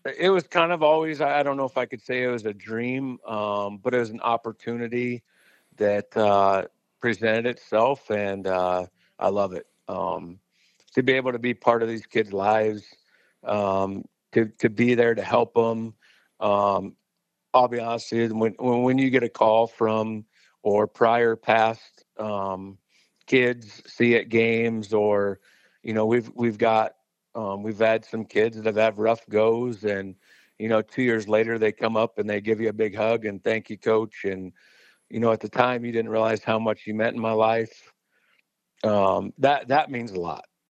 It was kind of always, I don't know if I could say it was a dream, but it was an opportunity that presented itself, and I love it. To be able to be part of these kids' lives, to be there to help them. Um, I'll be honest with you, when you get a call from or prior past kids see at games, or we've had some kids that have had rough goes, and 2 years later they come up and they give you a big hug and thank you, coach. And at the time you didn't realize how much you meant in my life. That means a lot.